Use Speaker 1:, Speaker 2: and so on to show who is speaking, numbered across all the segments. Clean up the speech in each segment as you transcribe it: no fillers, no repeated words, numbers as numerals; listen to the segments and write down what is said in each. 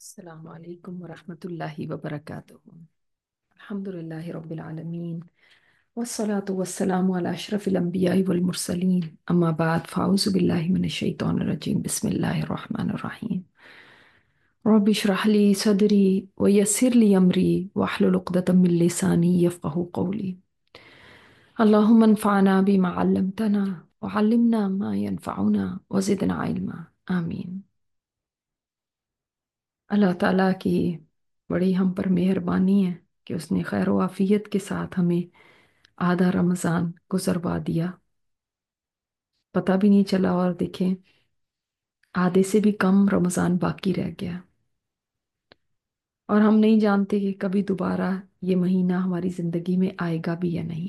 Speaker 1: السلام علیکم ورحمۃ اللہ وبرکاتہ۔ الحمد للہ رب العالمین، والصلاة والسلام علی اشرف الانبیاء والمرسلین، اما بعد فاعوذ باللہ من الشیطان الرجیم، بسم اللہ الرحمن الرحیم۔ رب اشرح لی صدری ویسر لی امری واحلل عقدۃ من لسانی یفقهوا قولی۔ اللہم انفعنا بما علمتنا وعلمنا ما ينفعنا وزدنا علما، آمین۔ اللہ تعالیٰ کی بڑی ہم پر مہربانی ہے کہ اس نے خیر و عافیت کے ساتھ ہمیں آدھا رمضان گزروا دیا، پتہ بھی نہیں چلا، اور دیکھیں آدھے سے بھی کم رمضان باقی رہ گیا، اور ہم نہیں جانتے کہ کبھی دوبارہ یہ مہینہ ہماری زندگی میں آئے گا بھی یا نہیں۔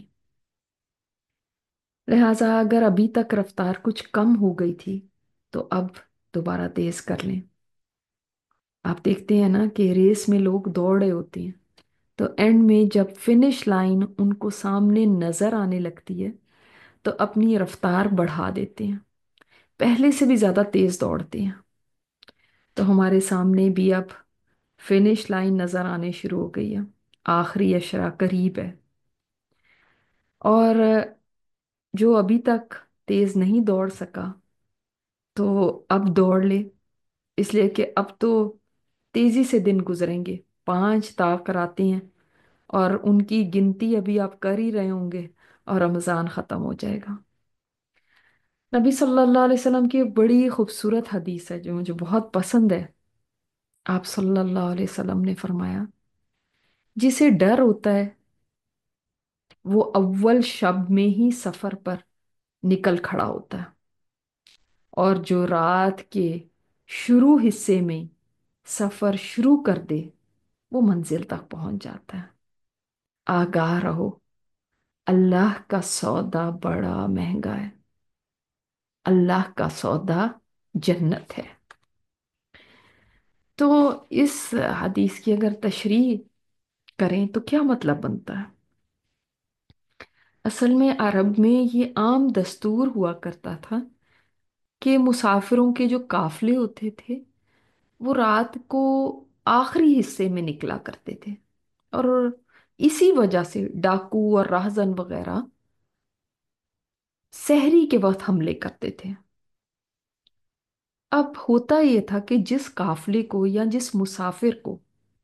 Speaker 1: لہٰذا اگر ابھی تک رفتار کچھ کم ہو گئی تھی تو اب دوبارہ تیز کر لیں۔ آپ دیکھتے ہیں نا کہ ریس میں لوگ دوڑ رہے ہوتے ہیں، تو اینڈ میں جب فنش لائن ان کو سامنے نظر آنے لگتی ہے تو اپنی رفتار بڑھا دیتے ہیں، پہلے سے بھی زیادہ تیز دوڑتے ہیں۔ تو ہمارے سامنے بھی اب فنش لائن نظر آنے شروع ہو گئی ہے، آخری اشرا قریب ہے، اور جو ابھی تک تیز نہیں دوڑ سکا تو اب دوڑ لے، اس لیے کہ اب تو تیزی سے دن گزریں گے، 5 تا کراتے ہیں، اور ان کی گنتی ابھی آپ کر ہی رہے ہوں گے اور رمضان ختم ہو جائے گا۔ نبی صلی اللہ علیہ وسلم کی ایک بڑی خوبصورت حدیث ہے جو مجھے بہت پسند ہے۔ آپ صلی اللہ علیہ وسلم نے فرمایا، جسے ڈر ہوتا ہے وہ اول شب میں ہی سفر پر نکل کھڑا ہوتا ہے، اور جو رات کے شروع حصے میں سفر شروع کر دے وہ منزل تک پہنچ جاتا ہے۔ آگاہ رہو، اللہ کا سودا بڑا مہنگا ہے، اللہ کا سودا جنت ہے۔ تو اس حدیث کی اگر تشریح کریں تو کیا مطلب بنتا ہے؟ اصل میں عرب میں یہ عام دستور ہوا کرتا تھا کہ مسافروں کے جو قافلے ہوتے تھے وہ رات کو آخری حصے میں نکلا کرتے تھے، اور اسی وجہ سے ڈاکو اور راہزن وغیرہ سحری کے وقت حملے کرتے تھے۔ اب ہوتا یہ تھا کہ جس قافلے کو یا جس مسافر کو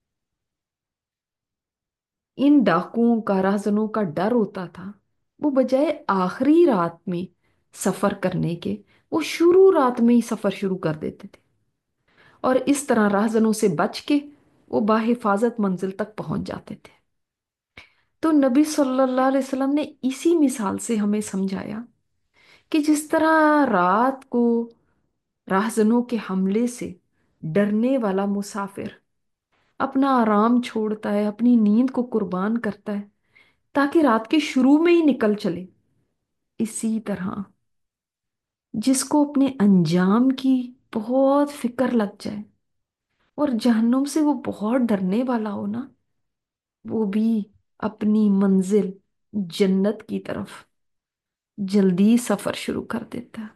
Speaker 1: ان ڈاکوؤں کا، راہزنوں کا ڈر ہوتا تھا، وہ بجائے آخری رات میں سفر کرنے کے وہ شروع رات میں ہی سفر شروع کر دیتے تھے، اور اس طرح راہزنوں سے بچ کے وہ باحفاظت منزل تک پہنچ جاتے تھے۔ تو نبی صلی اللہ علیہ وسلم نے اسی مثال سے ہمیں سمجھایا کہ جس طرح رات کو راہزنوں کے حملے سے ڈرنے والا مسافر اپنا آرام چھوڑتا ہے، اپنی نیند کو قربان کرتا ہے تاکہ رات کے شروع میں ہی نکل چلے، اسی طرح جس کو اپنے انجام کی بہت فکر لگ جائے اور جہنم سے وہ بہت ڈرنے والا ہو نا، وہ بھی اپنی منزل جنت کی طرف جلدی سفر شروع کر دیتا ہے۔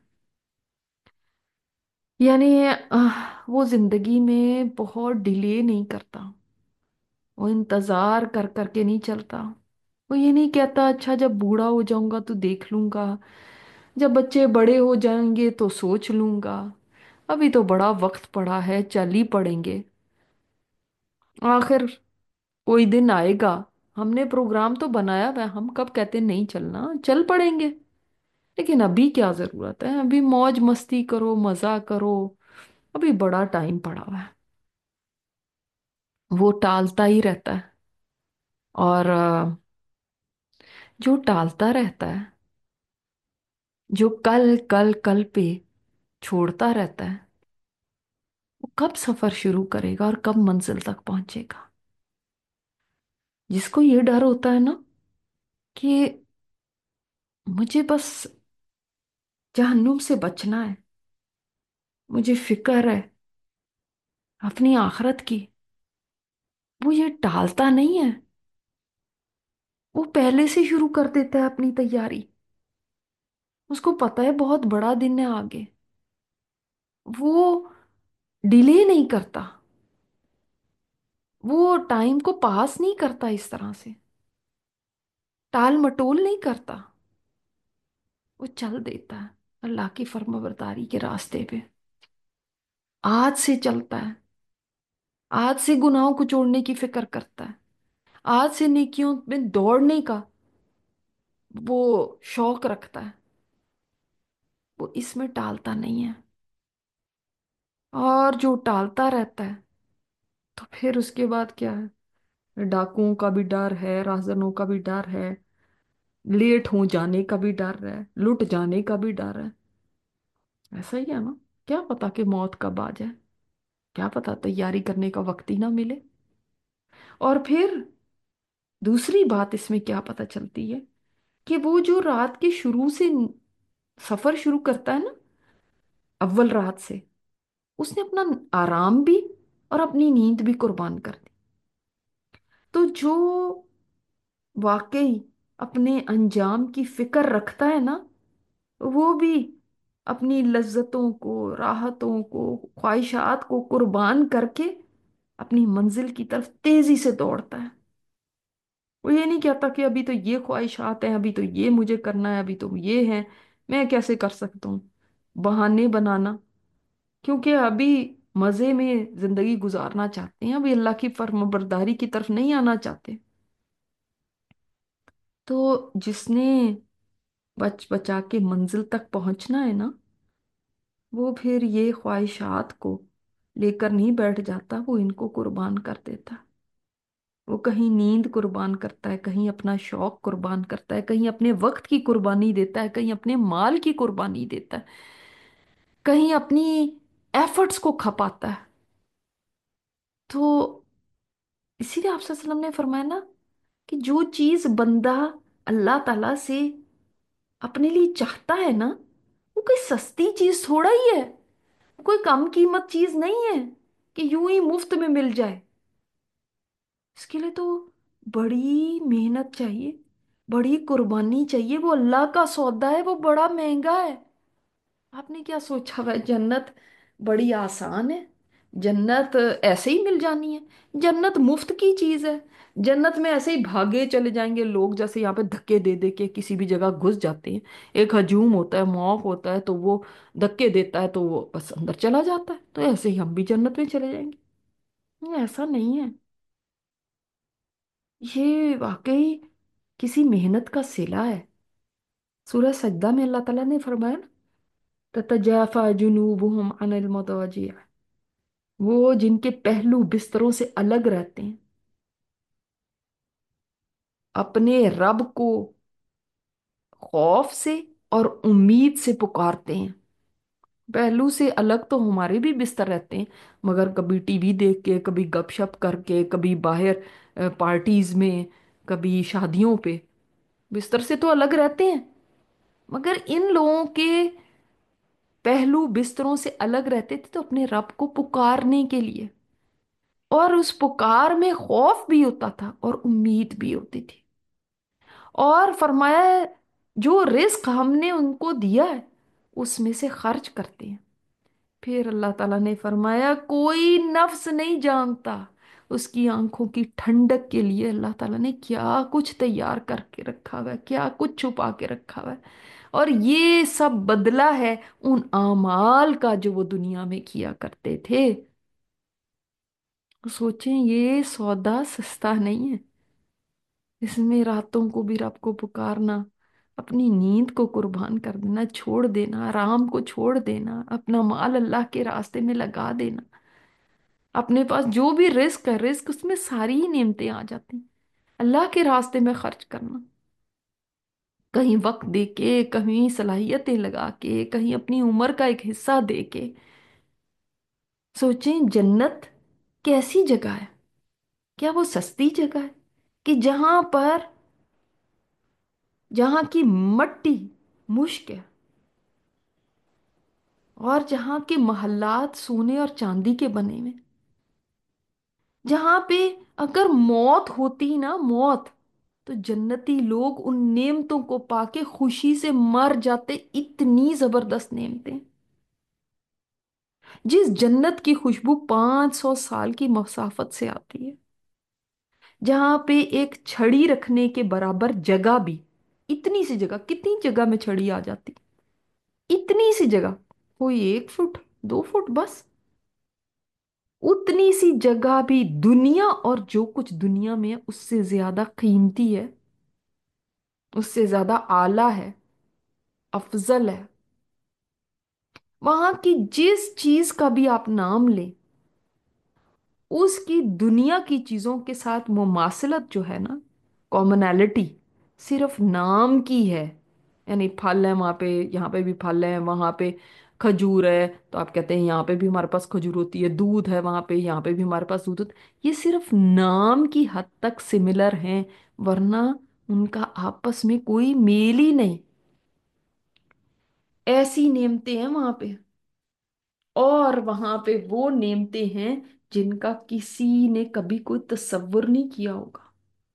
Speaker 1: یعنی وہ زندگی میں بہت ڈیلے نہیں کرتا، وہ انتظار کر کر کے نہیں چلتا، وہ یہ نہیں کہتا اچھا جب بوڑھا ہو جاؤں گا تو دیکھ لوں گا، جب بچے بڑے ہو جائیں گے تو سوچ لوں گا، ابھی تو بڑا وقت پڑا ہے چل ہی پڑیں گے، آخر کوئی دن آئے گا، ہم نے پروگرام تو بنایا ہوا ہے، ہم کب کہتے نہیں چلنا، چل پڑیں گے، لیکن ابھی کیا ضرورت ہے، ابھی موج مستی کرو، مزہ کرو، ابھی بڑا ٹائم پڑا ہوا ہے۔ وہ ٹالتا ہی رہتا ہے، اور جو ٹالتا رہتا ہے، جو کل کل کل پہ چھوڑتا رہتا ہے، وہ کب سفر شروع کرے گا اور کب منزل تک پہنچے گا؟ جس کو یہ ڈر ہوتا ہے نا کہ مجھے بس جہنم سے بچنا ہے، مجھے فکر ہے اپنی آخرت کی، وہ یہ ٹالتا نہیں ہے، وہ پہلے سے شروع کر دیتا ہے اپنی تیاری، اس کو پتا ہے بہت بڑا دن ہے آگے، وہ ڈیلے نہیں کرتا، وہ ٹائم کو پاس نہیں کرتا اس طرح سے، ٹال مٹول نہیں کرتا، وہ چل دیتا ہے اللہ کی فرمانبرداری کے راستے پہ، آج سے چلتا ہے، آج سے گناہوں کو چھوڑنے کی فکر کرتا ہے، آج سے نیکیوں میں دوڑنے کا وہ شوق رکھتا ہے، وہ اس میں ٹالتا نہیں ہے۔ اور جو ٹالتا رہتا ہے تو پھر اس کے بعد کیا ہے؟ ڈاکوؤں کا بھی ڈر ہے، رہزنوں کا بھی ڈر ہے، لیٹ ہو جانے کا بھی ڈر ہے، لٹ جانے کا بھی ڈر ہے۔ ایسا ہی ہے نا، کیا پتا کہ موت کب آ جائے، کیا پتا تیاری کرنے کا وقت ہی نہ ملے۔ اور پھر دوسری بات اس میں کیا پتا چلتی ہے کہ وہ جو رات کے شروع سے سفر شروع کرتا ہے نا، اول رات سے، اس نے اپنا آرام بھی اور اپنی نیند بھی قربان کر دی۔ تو جو واقعی اپنے انجام کی فکر رکھتا ہے نا، وہ بھی اپنی لذتوں کو، راحتوں کو، خواہشات کو قربان کر کے اپنی منزل کی طرف تیزی سے دوڑتا ہے۔ وہ یہ نہیں کہتا کہ ابھی تو یہ خواہشات ہیں، ابھی تو یہ مجھے کرنا ہے، ابھی تو یہ ہے، میں کیسے کر سکتا ہوں، بہانے بنانا، کیونکہ ابھی مزے میں زندگی گزارنا چاہتے ہیں، ابھی اللہ کی فرم برداری کی طرف نہیں آنا چاہتے۔ تو جس نے بچ بچا کے منزل تک پہنچنا ہے نا، وہ پھر یہ خواہشات کو لے کر نہیں بیٹھ جاتا، وہ ان کو قربان کر دیتا۔ وہ کہیں نیند قربان کرتا ہے، کہیں اپنا شوق قربان کرتا ہے، کہیں اپنے وقت کی قربانی دیتا ہے، کہیں اپنے مال کی قربانی دیتا ہے، کہیں اپنی ایفرٹس کو کھپاتا ہے۔ تو اسی لیے آپ صلی اللہ علیہ وسلم نے فرمایا نا کہ جو چیز بندہ اللہ تعالی سے اپنے لیے چاہتا ہے نا، وہ کوئی سستی چیز تھوڑا ہی ہے، کوئی کم قیمت چیز نہیں ہے کہ یوں ہی مفت میں مل جائے۔ اس کے لیے تو بڑی محنت چاہیے، بڑی قربانی چاہیے، وہ اللہ کا سودا ہے، وہ بڑا مہنگا ہے۔ آپ نے کیا سوچا ہوا ہے جنت بڑی آسان ہے؟ جنت ایسے ہی مل جانی ہے؟ جنت مفت کی چیز ہے، جنت میں ایسے ہی بھاگے چلے جائیں گے لوگ، جیسے یہاں پہ دھکے دے دے کے کسی بھی جگہ گھس جاتے ہیں۔ ایک ہجوم ہوتا ہے، موقع ہوتا ہے، تو وہ دھکے دیتا ہے تو وہ بس اندر چلا جاتا ہے، تو ایسے ہی ہم بھی جنت میں چلے جائیں گے؟ ایسا نہیں ہے، یہ واقعی کسی محنت کا صلہ ہے۔ سورہ سجدہ میں اللہ تعالیٰ نے فرمایا نا، تتجافى جنوبهم عن المضاجع، وہ جن کے پہلو بستروں سے الگ رہتے ہیں، اپنے رب کو خوف سے اور امید سے پکارتے ہیں۔ پہلو سے الگ تو ہمارے بھی بستر رہتے ہیں، مگر کبھی ٹی وی دیکھ کے، کبھی گپ شپ کر کے، کبھی باہر پارٹیز میں، کبھی شادیوں پہ، بستر سے تو الگ رہتے ہیں، مگر ان لوگوں کے پہلو بستروں سے الگ رہتے تھے تو اپنے رب کو پکارنے کے لیے، اور اس پکار میں خوف بھی ہوتا تھا اور امید بھی ہوتی تھی۔ اور فرمایا ہے جو رزق ہم نے ان کو دیا ہے اس میں سے خرچ کرتے ہیں۔ پھر اللہ تعالیٰ نے فرمایا کوئی نفس نہیں جانتا اس کی آنکھوں کی ٹھنڈک کے لیے اللہ تعالیٰ نے کیا کچھ تیار کر کے رکھا ہوا ہے، کیا کچھ چھپا کے رکھا ہوا ہے۔ اور یہ سب بدلہ ہے ان اعمال کا جو وہ دنیا میں کیا کرتے تھے۔ سوچیں یہ سودا سستا نہیں ہے، اس میں راتوں کو بھی رب کو پکارنا، اپنی نیند کو قربان کر دینا، چھوڑ دینا، آرام کو چھوڑ دینا، اپنا مال اللہ کے راستے میں لگا دینا، اپنے پاس جو بھی رزق ہے، رزق اس میں ساری ہی نعمتیں آ جاتی ہیں، اللہ کے راستے میں خرچ کرنا، کہیں وقت دے کے، کہیں صلاحیتیں لگا کے، کہیں اپنی عمر کا ایک حصہ دے کے۔ سوچیں جنت کیسی جگہ ہے؟ کیا وہ سستی جگہ ہے کہ جہاں کی مٹی مشک ہے، اور جہاں کے محلات سونے اور چاندی کے بنے ہوئے، جہاں پہ اگر موت ہوتی نا، موت، تو جنتی لوگ ان نعمتوں کو پا کے خوشی سے مر جاتے، اتنی زبردست نعمتیں، جس جنت کی خوشبو 500 سال کی مسافت سے آتی ہے۔ जहां पे एक छड़ी रखने के बराबर जगह भी, इतनी सी जगह, कितनी जगह में छड़ी आ जाती, इतनी सी जगह, कोई 1 फुट 2 फुट बस, उतनी सी जगह भी दुनिया और जो कुछ दुनिया में है उससे ज्यादा कीमती है, उससे ज्यादा आला है, अफजल है। वहां की जिस चीज का भी आप नाम लें, उसकी दुनिया की चीजों के साथ मुमासलत जो है ना, कॉमनैलिटी सिर्फ नाम की है। यानी फल है वहां पे, यहाँ पे भी फल है, वहां पे खजूर है तो आप कहते हैं यहाँ पे भी हमारे पास खजूर होती है, दूध है वहां पे, यहाँ पे भी हमारे पास दूध होता है। ये सिर्फ नाम की हद तक सिमिलर हैं, वरना उनका आपस में कोई मेल ही नहीं। ऐसी नेमते हैं वहां पे, और वहां पे वो नेमते हैं जिनका किसी ने कभी कोई तसव्वुर नहीं किया होगा।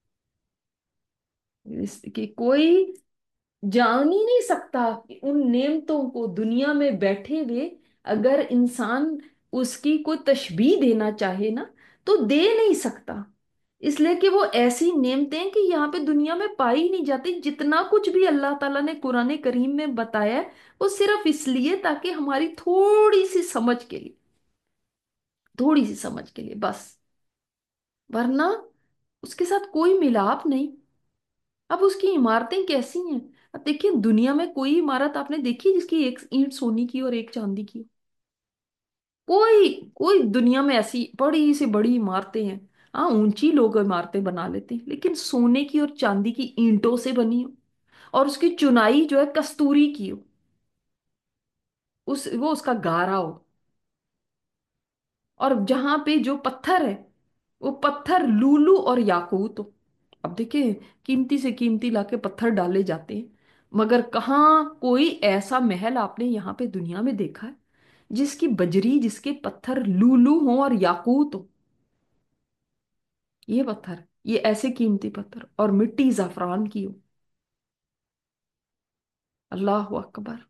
Speaker 1: कि कोई जान ही नहीं सकता कि उन नेमतों को दुनिया में बैठे हुए अगर इंसान उसकी कोई तशबीह देना चाहे ना, तो दे नहीं सकता। इसलिए कि वो ऐसी नेमतें हैं कि यहाँ पे दुनिया में पाई ही नहीं जाती। जितना कुछ भी अल्लाह ताला ने कुरान करीम में बताया है, वो सिर्फ इसलिए ताकि हमारी थोड़ी सी समझ के लिए, थोड़ी सी समझ के लिए बस, वरना उसके साथ कोई मिलाप नहीं। अब उसकी इमारतें कैसी हैं? अब देखिए, दुनिया में कोई इमारत आपने देखी जिसकी एक ईंट सोने की और एक चांदी की हो? कोई कोई दुनिया में ऐसी बड़ी से बड़ी इमारतें हैं। हाँ, ऊंची लोग इमारतें बना लेते हैं, लेकिन सोने की और चांदी की ईंटों से बनी हो, और उसकी चुनाई जो है कस्तूरी की हो, उस वो उसका गारा हो, और जहां पे जो पत्थर है वो पत्थर लूलू और याकूत हो। अब देखिए, कीमती से कीमती लाके पत्थर डाले जाते हैं, मगर कहाँ कोई ऐसा महल आपने यहाँ पे दुनिया में देखा है जिसकी बजरी, जिसके पत्थर लूलू हो और याकूत हो? ये पत्थर, ये ऐसे कीमती पत्थर, और मिट्टी जाफरान की हो। अल्लाह अकबर।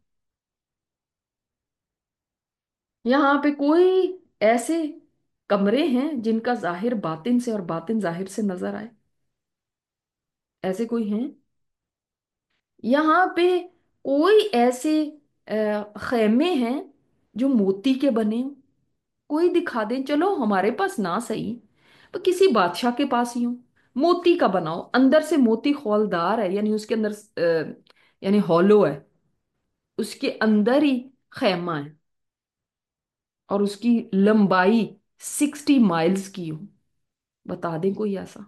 Speaker 1: यहाँ पे कोई ऐसे कमरे हैं जिनका जाहिर बातिन से और बातिन जाहिर से नजर आए? ऐसे कोई हैं? यहाँ पे कोई ऐसे खेमे हैं जो मोती के बने हों? कोई दिखा दें, चलो हमारे पास ना सही, पर किसी बादशाह के पास ही हो, मोती का बनाओ, अंदर से मोती खौलदार है, यानी उसके अंदर यानी हॉलो है, उसके अंदर ही खेमा है, और उसकी लंबाई 60 माइल्स की हो। बता दें कोई ऐसा,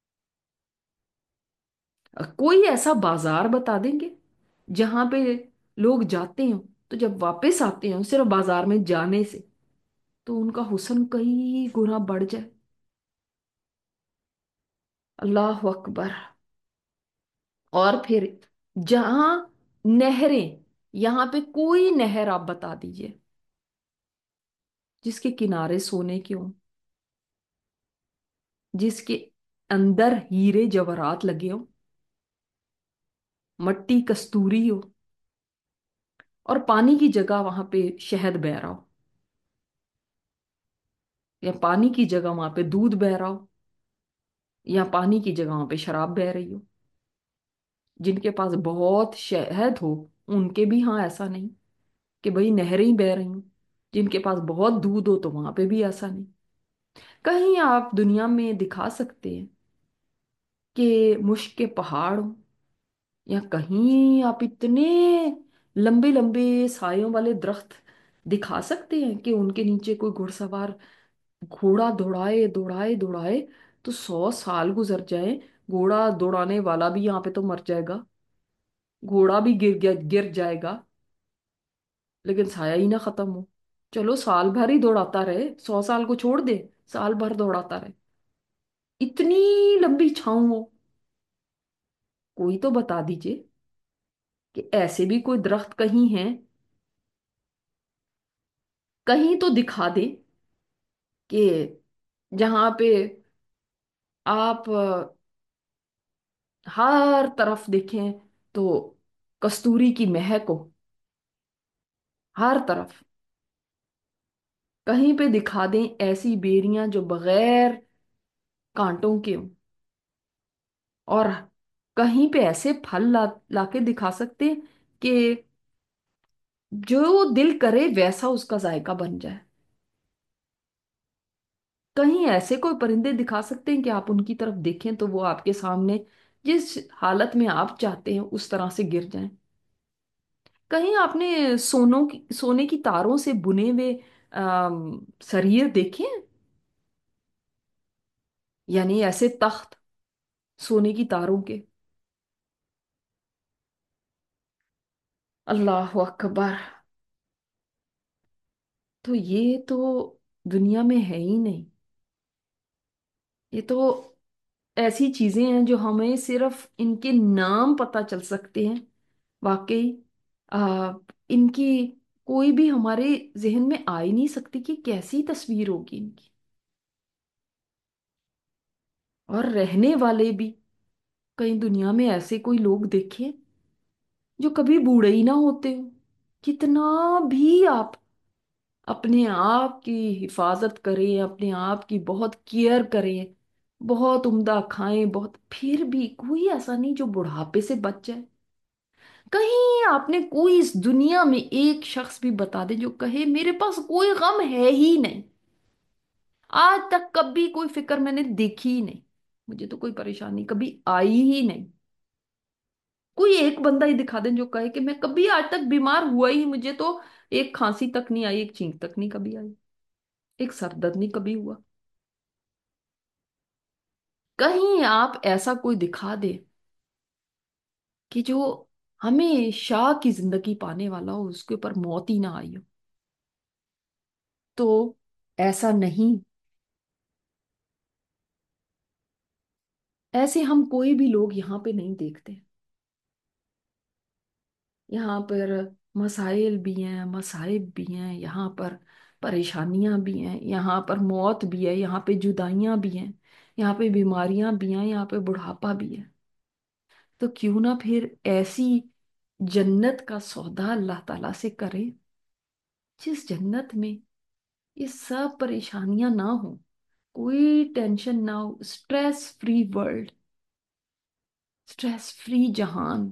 Speaker 1: कोई ऐसा बाजार बता देंगे जहां पे लोग जाते हो तो जब वापस आते हो सिर्फ बाजार में जाने से तो उनका हुस्न कई गुना बढ़ जाए? अल्लाह अकबर। और फिर जहां नहरें, यहां पे कोई नहर आप बता दीजिए जिसके किनारे सोने के हों, जिसके अंदर हीरे जवाहरात लगे हो, मट्टी कस्तूरी हो, और पानी की जगह वहां पे शहद बह रहा हो, या पानी की जगह वहां पे दूध बह रहा हो, या पानी की जगह वहां पे शराब बह रही हो। जिनके पास बहुत शहद हो उनके भी यहाँ ऐसा नहीं कि भाई नहरें ही बह रही हूँ, जिनके पास बहुत दूध हो तो वहां पे भी ऐसा नहीं। कहीं आप दुनिया में दिखा सकते हैं कि मुश्क के पहाड़ हो, या कहीं आप इतने लंबे लंबे सायों वाले दरख्त दिखा सकते हैं कि उनके नीचे कोई घुड़सवार घोड़ा दौड़ाए दौड़ाए दौड़ाए तो 100 साल गुजर जाए, घोड़ा दौड़ाने वाला भी यहाँ पे तो मर जाएगा, घोड़ा भी गिर गया, गिर जाएगा, लेकिन साया ही ना खत्म हो। चलो साल भर ही दौड़ाता रहे, 100 साल को छोड़ दे, साल भर दौड़ाता रहे, इतनी लंबी छाऊं हो। कोई तो बता दीजिए कि ऐसे भी कोई दरख्त कहीं हैं, कहीं तो दिखा दे कि जहां पे आप हर तरफ देखें तो कस्तूरी की महक हो, हर तरफ। कहीं पे दिखा दें ऐसी बेरियां जो बगैर कांटों के हों, और कहीं पे ऐसे फल ला लाके दिखा सकते हैं कि जो दिल करे वैसा उसका जायका बन जाए। कहीं ऐसे कोई परिंदे दिखा सकते हैं कि आप उनकी तरफ देखें तो वो आपके सामने जिस हालत में आप चाहते हैं उस तरह से गिर जाएं। कहीं आपने सोने की तारों से बुने हुए शरीर देखे हैं? यानी ऐसे तख्त सोने की तारों के। अल्लाह अकबर। तो ये तो दुनिया में है ही नहीं। ये तो ऐसी चीजें हैं जो हमें सिर्फ इनके नाम पता चल सकते हैं। वाकई आ, इनकी कोई भी हमारे जहन में आ ही नहीं सकती कि कैसी तस्वीर होगी इनकी। और रहने वाले भी, कहीं दुनिया में ऐसे कोई लोग देखे जो कभी बूढ़े ही ना होते हो। कितना भी आप अपने आप की हिफाजत करें, अपने आप की बहुत केयर करें, बहुत उम्दा खाएं, बहुत, फिर भी कोई ऐसा नहीं जो बुढ़ापे से बच जाए। कहीं आपने कोई इस दुनिया में एक शख्स भी बता दे जो कहे मेरे पास कोई गम है ही नहीं, आज तक कभी कोई फिक्र मैंने देखी ही नहीं, मुझे तो कोई परेशानी कभी आई ही नहीं। कोई एक बंदा ही दिखा दे जो कहे कि मैं कभी आज तक बीमार हुआ ही, मुझे तो एक खांसी तक नहीं आई, एक छींक तक नहीं कभी आई, एक सर दर्द नहीं कभी हुआ। कहीं आप ऐसा कोई दिखा दे कि जो हमेशा की जिंदगी पाने वाला हो, उसके ऊपर मौत ही ना आई हो। तो ऐसा नहीं। ऐसे हम कोई भी लोग यहाँ पे नहीं देखते। यहाँ पर मसाइल भी हैं, मसाइब भी हैं, यहाँ पर परेशानियां भी हैं, यहाँ पर मौत भी है, यहाँ पे जुदाइयां भी हैं, यहाँ पे बीमारियां भी हैं, यहाँ पे बुढ़ापा भी है। तो क्यों ना फिर ऐसी जन्नत का सौदा अल्लाह ताला से करें जिस जन्नत में ये सब परेशानियां ना हो, कोई टेंशन ना हो, stress free world, stress free जहान।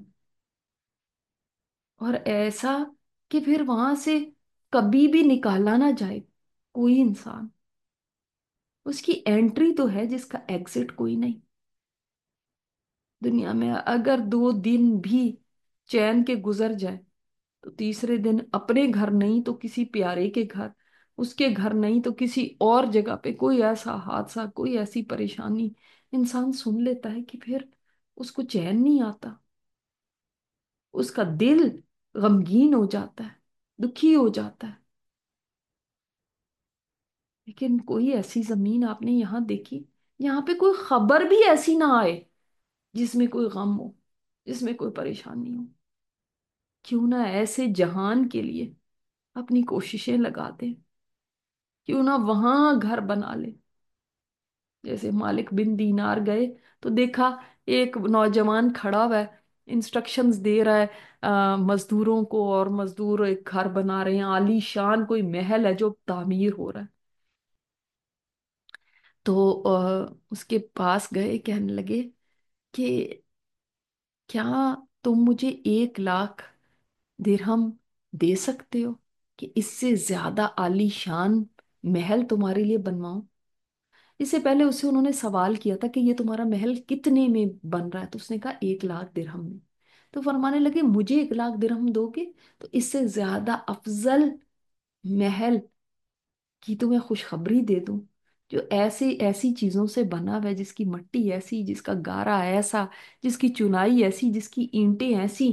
Speaker 1: और ऐसा कि फिर वहां से कभी भी निकाला ना जाए कोई इंसान। उसकी एंट्री तो है जिसका एग्जिट कोई नहीं। दुनिया में अगर 2 दिन भी चैन के गुजर जाए तो तीसरे दिन अपने घर नहीं तो किसी प्यारे के घर, उसके घर नहीं तो किसी और जगह पे कोई ऐसा हादसा, कोई ऐसी परेशानी इंसान सुन लेता है कि फिर उसको चैन नहीं आता, उसका दिल गमगीन हो जाता है, दुखी हो जाता है। लेकिन कोई ऐसी जमीन आपने यहाँ देखी यहाँ पे कोई खबर भी ऐसी ना आए जिसमें कोई गम हो, जिसमें कोई परेशानी हो। क्यों ना ऐसे जहान के लिए अपनी कोशिशें लगा दे, क्यों ना वहां घर बना ले। जैसे मालिक बिन दीनार गए तो देखा एक नौजवान खड़ा हुआ है, इंस्ट्रक्शंस दे रहा है मजदूरों को, और मजदूर एक घर बना रहे हैं, आलीशान कोई महल है जो तामीर हो रहा है। तो उसके पास गए, कहने लगे कि क्या तुम मुझे 1 लाख दिरहम दे सकते हो कि इससे ज्यादा आलीशान महल तुम्हारे लिए बनवाऊं। इससे पहले उससे उन्होंने सवाल किया था कि ये तुम्हारा महल कितने में बन रहा है, तो उसने कहा 1 लाख दिरहम में। तो फरमाने लगे मुझे 1 लाख दिरहम दोगे तो इससे ज्यादा अफजल महल की तुम्हें खुशखबरी दे दूं, जो ऐसी ऐसी चीजों से बना हुआ है, जिसकी मट्टी ऐसी, जिसका गारा ऐसा, जिसकी चुनाई ऐसी, जिसकी ईंटें ऐसी।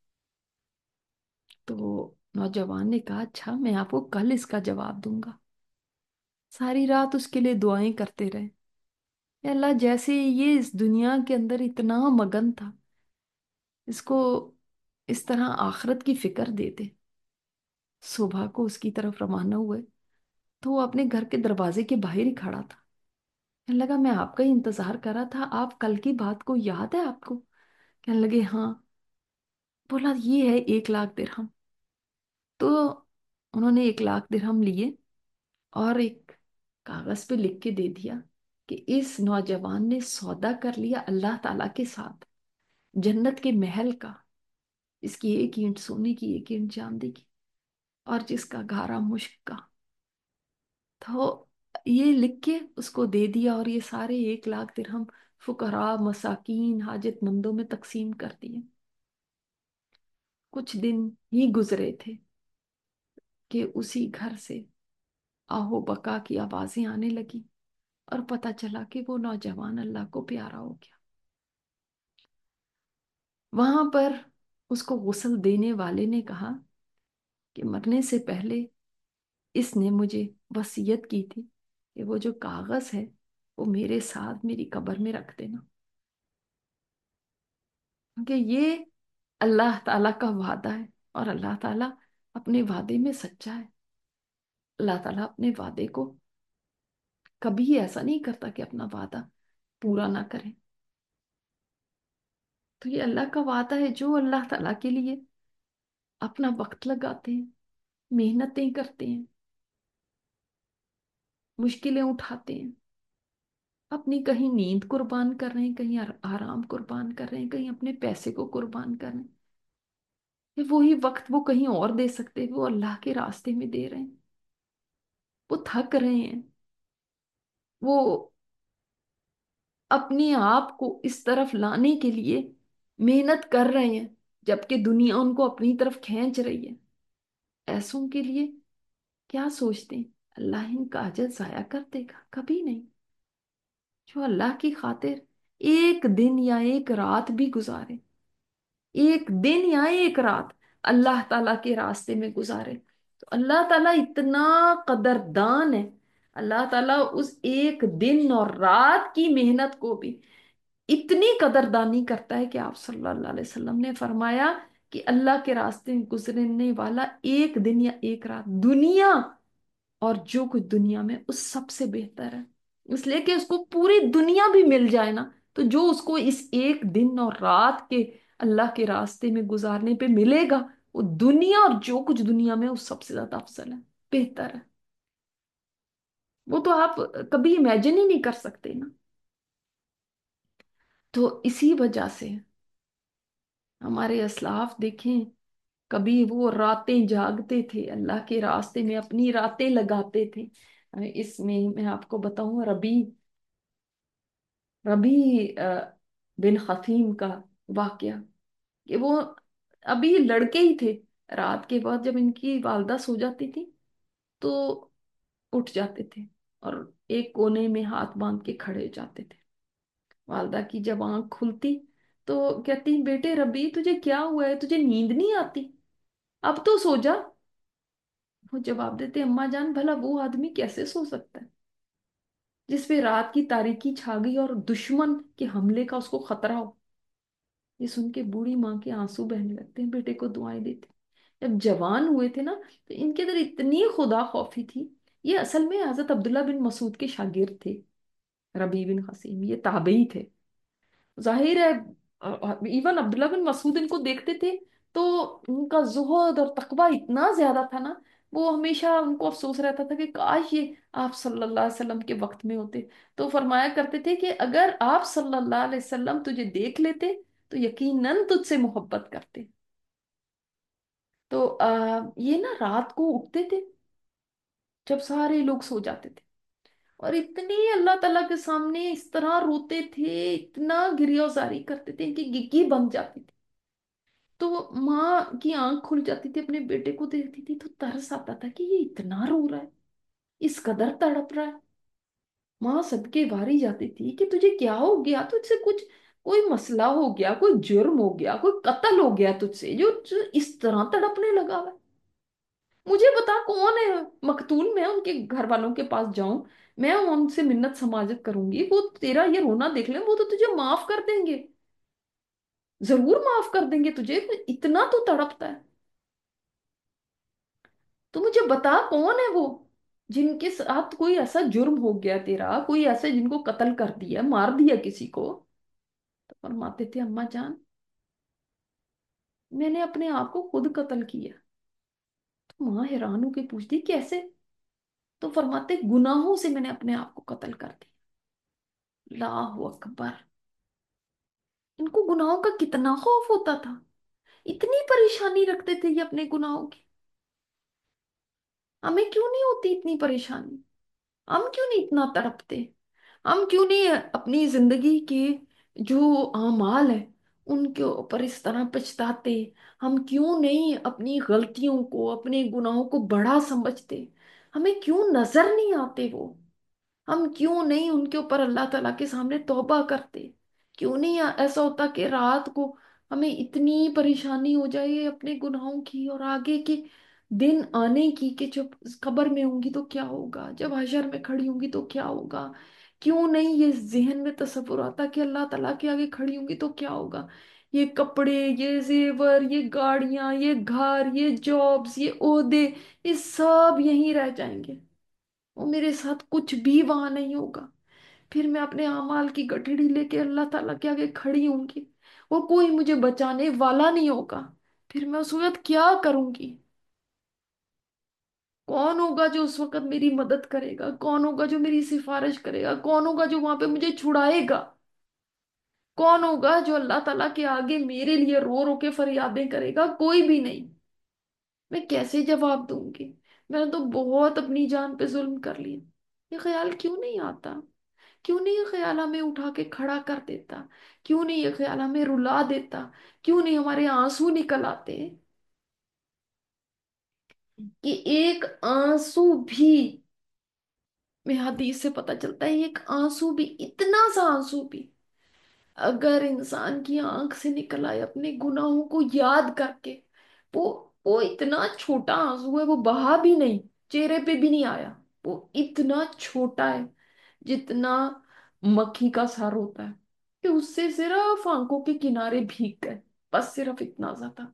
Speaker 1: तो नौजवान ने कहा अच्छा मैं आपको कल इसका जवाब दूंगा। सारी रात उसके लिए दुआएं करते रहे। या अल्लाह, जैसे ये इस दुनिया के अंदर इतना मगन था, इसको इस तरह आखिरत की फिक्र दे दे। सुबह को उसकी तरफ रवाना हुए तो वो अपने घर के दरवाजे के बाहर ही खड़ा था। कहने लगा मैं आपका ही इंतजार कर रहा था, आप कल की बात को याद है आपको? कहने लगे हाँ। बोला ये है 1 लाख दिरहम। तो उन्होंने 1 लाख दिरहम लिए और एक कागज पे लिख के दे दिया کہ اس نوجوان نے سودا کر لیا اللہ تعالی کے ساتھ جنت کے محل کا، اس کی ایک اینٹ سونے کی، ایک اینٹ چاندی کی، اور جس کا گھارا مشک کا. تو یہ لکھ کے اس کو دے دیا، اور یہ سارے 1 لاکھ درہم فقراء مساکین حاجت مندوں میں تقسیم کر دیے. کچھ دن ہی گزرے تھے کہ اسی گھر سے آہو بکا کی آوازیں آنے لگی، اور پتہ چلا کہ وہ نوجوان اللہ کو پیارا ہو گیا. وہاں پر اس کو غسل دینے والے نے کہا کہ مرنے سے پہلے اس نے مجھے وصیت کی تھی کہ وہ جو کاغذ ہے وہ میرے ساتھ میری قبر میں رکھ دینا، کیونکہ یہ اللہ تعالیٰ کا وعدہ ہے، اور اللہ تعالیٰ اپنے وعدے میں سچا ہے. اللہ تعالیٰ اپنے وعدے کو کبھی ایسا نہیں کرتا کہ اپنا وعدہ پورا نہ کرے. تو یہ اللہ کا وعدہ ہے. جو اللہ تعالیٰ کے لیے اپنا وقت لگاتے ہیں، محنتیں کرتے ہیں، مشکلیں اٹھاتے ہیں، اپنی کہیں نیند قربان کر رہے ہیں، کہیں آرام قربان کر رہے ہیں، کہیں اپنے پیسے کو قربان کر رہے ہیں، پھر وہی وقت وہ کہیں اور دے سکتے ہیں، وہ اللہ کے راستے میں دے رہے ہیں. وہ تھک رہے ہیں، وہ اپنے آپ کو اس طرف لانے کے لیے محنت کر رہے ہیں، جبکہ دنیا ان کو اپنی طرف کھینچ رہی ہے. ایسوں کے لیے کیا سوچتے ہیں اللہ ان کا اجر ضائع کر دے گا؟ کبھی نہیں. جو اللہ کی خاطر ایک دن یا ایک رات بھی گزارے، ایک دن یا ایک رات اللہ تعالیٰ کے راستے میں گزارے، تو اللہ تعالیٰ اتنا قدردان ہے. اللہ تعالیٰ اس ایک دن اور رات کی محنت کو بھی اتنی قدردانی کرتا ہے کہ آپ صلی اللہ علیہ وسلم نے فرمایا کہ اللہ کے راستے میں گزرنے والا ایک دن یا ایک رات دنیا اور جو کچھ دنیا میں اس سب سے بہتر ہے. اس لیے کہ اس کو پوری دنیا بھی مل جائے نا، تو جو اس کو اس ایک دن اور رات کے اللہ کے راستے میں گزارنے پہ ملے گا، وہ دنیا اور جو کچھ دنیا میں اس سب سے زیادہ افضل ہے، بہتر ہے. وہ تو آپ کبھی امیجن ہی نہیں کر سکتے نا. تو اسی وجہ سے ہمارے اسلاف دیکھیں، کبھی وہ راتیں جاگتے تھے، اللہ کے راستے میں اپنی راتیں لگاتے تھے. اس میں آپ کو بتاؤں ربی بن خثیم کا واقعہ، کہ وہ ابھی لڑکے ہی تھے. رات کے بعد جب ان کی والدہ سو جاتی تھی تو اٹھ جاتے تھے، اور ایک کونے میں ہاتھ باندھ کے کھڑے ہو جاتے تھے. والدہ کی جب آنکھ کھلتی تو کہتی بیٹے ربی تجھے کیا ہوا ہے، تجھے نیند نہیں آتی؟ اب تو سو جا. وہ جواب دیتے اماں جان بھلا وہ آدمی کیسے سو سکتا ہے جس پہ رات کی تاریکی چھا گئی اور دشمن کے حملے کا اس کو خطرہ ہو. یہ سن کے بوڑھی ماں کے آنسو بہنے لگتے ہیں، بیٹے کو دعائیں دیتے ہیں. جب جوان ہوئے تھے نا تو ان کے اندر اتنی خدا خوفی تھی. یہ اصل میں حضرت عبداللہ بن مسعود کے شاگرد تھے. ربیع بن خثیم یہ تابعی تھے. ظاہر ہے ایون عبداللہ بن مسعود ان کو دیکھتے تھے تو ان کا زہد اور تقوی اتنا زیادہ تھا نا، وہ ہمیشہ ان کو افسوس رہتا تھا کہ کاش یہ آپ صلی اللہ علیہ وسلم کے وقت میں ہوتے. تو فرمایا کرتے تھے کہ اگر آپ صلی اللہ علیہ وسلم تجھے دیکھ لیتے تو یقیناً تجھ سے محبت کرتے. تو یہ نا رات کو اٹھتے تھے جب سارے لوگ سو جاتے تھے، اور اتنی اللہ تعالیٰ کے سامنے اس طرح روتے تھے، اتنا گریہ زاری کرتے تھے، ان کی گگی بن جاتی تھی. تو ماں کی آنکھ کھل جاتی تھی، اپنے بیٹے کو دیکھتی تھی تو ترس آتا تھا کہ یہ اتنا رو رہا ہے، اس قدر تڑپ رہا ہے. ماں صدقے واری جاتی تھی کہ تجھے کیا ہو گیا، تجھ سے کچھ کوئی مسئلہ ہو گیا، کوئی جرم ہو گیا، کوئی قتل ہو گیا تجھ سے جو اس طرح تڑپنے لگا ہوا ہے. مجھے بتا کون ہے مقتول، میں ان کے گھر والوں کے پاس جاؤں، میں ان سے منت سماجت کروں گی، وہ تیرا یہ رونا دیکھ لیں، وہ تو تجھے معاف کر دیں گے، ضرور معاف کر دیں گے تجھے، اتنا تو تڑپتا ہے. تو مجھے بتا کون ہے وہ جن کے ساتھ کوئی ایسا جرم ہو گیا تیرا، کوئی ایسے جن کو قتل کر دیا، مار دیا کسی کو. تو فرماتے تھے اماں جان میں نے اپنے آپ کو خود قتل کیا. تو ماں حیران ہو کے پوچھتی کیسے؟ تو فرماتے گناہوں سے میں نے اپنے آپ کو قتل کر دیا. अल्लाह अकबर। इनको गुनाहों का कितना खौफ होता था, इतनी परेशानी रखते थे ये अपने गुनाहों की। हमें क्यों नहीं होती इतनी परेशानी? हम क्यों नहीं इतना तड़पते? हम क्यों नहीं अपनी जिंदगी के जो अमाल है उनके ऊपर इस तरह पछताते? हम क्यों नहीं अपनी गलतियों को, अपने गुनाहों को बड़ा समझते? हमें क्यों नजर नहीं आते वो? हम क्यों नहीं उनके ऊपर अल्लाह ताला के सामने तौबा करते? क्यों नहीं ऐसा होता कि रात को हमें इतनी परेशानी हो जाए अपने गुनाहों की और आगे के दिन आने की, कि जब कब्र में होंगी तो क्या होगा, जब हशर में खड़ी होंगी तो क्या होगा? क्यों नहीं ये जहन में तसव्वुर आता कि अल्लाह ताला के आगे खड़ी होंगी तो क्या होगा? ये कपड़े, ये जेवर, ये गाड़ियां, ये घर, ये जॉब्स, ये ओहदे, ये सब यहीं रह जाएंगे। वो मेरे साथ कुछ भी वहां नहीं होगा। फिर मैं अपने अमाल की गठरी लेके अल्लाह ताला के आगे खड़ी होंगी और कोई मुझे बचाने वाला नहीं होगा। फिर मैं उस वक्त क्या करूंगी? कौन होगा जो उस वक्त मेरी मदद करेगा? कौन होगा जो मेरी सिफारिश करेगा? कौन होगा जो वहां पे मुझे छुड़ाएगा? कौन होगा जो अल्लाह ताला के आगे मेरे लिए रो रो के फरियादें करेगा? कोई भी नहीं। मैं कैसे जवाब दूंगी? मैंने तो बहुत अपनी जान पे जुल्म कर लिया। ये ख्याल क्यों नहीं आता? क्यों नहीं ये ख्याल हमें उठा के खड़ा कर देता? क्यों नहीं ये ख्याल हमें रुला देता? क्यों नहीं हमारे आंसू निकल आते? कि एक आंसू भी, में हदीस से पता चलता है, एक आंसू भी, इतना सा आंसू भी अगर इंसान की आंख से निकल आए अपने गुनाहों को याद करके, वो वो इतना छोटा आंसू है, वो बहा भी नहीं, चेहरे पे भी नहीं आया। वो इतना छोटा है जितना मक्खी का सर होता है, कि उससे सिर्फ आंखों के किनारे भीग गए। बस सिर्फ इतना सा था।